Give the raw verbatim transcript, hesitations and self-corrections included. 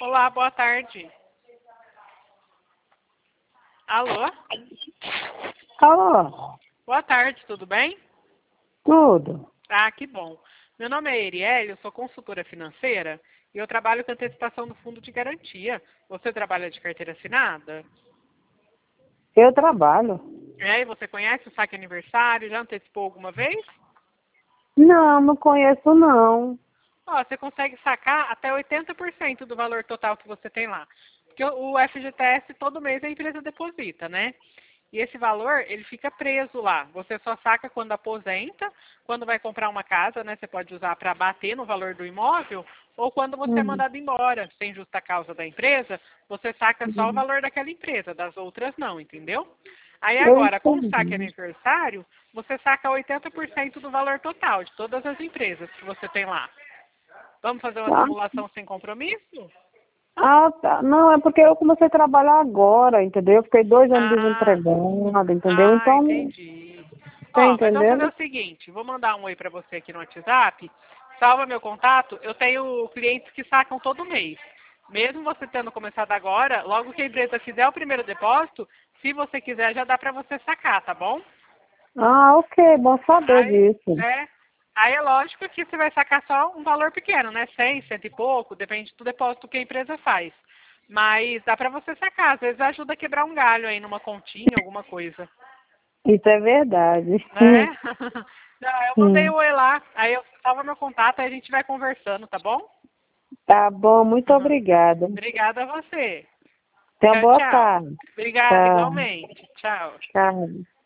Olá, boa tarde. Alô? Alô, Boa tarde, tudo bem? tudo. Ah, que bom. Meu nome é Erielle, eu sou consultora financeira e eu trabalho com antecipação do fundo de garantia. Você trabalha de carteira assinada? Eu trabalho. É, e você conhece o saque aniversário? Já antecipou alguma vez? Não, não conheço não. Ó, você consegue sacar até oitenta por cento do valor total que você tem lá. Porque o o F G T S todo mês a empresa deposita, né? E esse valor, ele fica preso lá. Você só saca quando aposenta, quando vai comprar uma casa, né? Você pode usar para bater no valor do imóvel, ou quando você é Uhum. mandado embora, sem justa causa da empresa, você saca só o Uhum. valor daquela empresa, das outras não, entendeu? Aí Eu agora, com o saque entendi. aniversário, você saca oitenta por cento do valor total de todas as empresas que você tem lá. Vamos fazer uma Ah, simulação sem compromisso? ah, tá. Não, é porque eu comecei a trabalhar agora, entendeu? Eu fiquei dois anos Ah, desempregada, entendeu? ah, Então, entendi. tá Ó, mas vamos fazer entendendo? o seguinte, vou mandar um oi para você aqui no WhatsApp, salva meu contato, eu tenho clientes que sacam todo mês. Mesmo você tendo começado agora, logo que a empresa fizer o primeiro depósito, se você quiser já dá para você sacar, tá bom? Ah, ok, bom saber Aí, disso. é, aí é lógico que você vai sacar só um valor pequeno, né? cem, cento e pouco, depende do depósito que a empresa faz. Mas dá para você sacar, às vezes ajuda a quebrar um galho aí numa continha, alguma coisa. Isso é verdade. Né? Não, eu mandei Hum. o oi lá, aí eu salvo meu contato, aí a gente vai conversando, tá bom? Tá bom, muito obrigada. Obrigada a você. Tenha uma Tchau, boa tchau. tarde. Obrigada Tchau, igualmente. Tchau. tchau.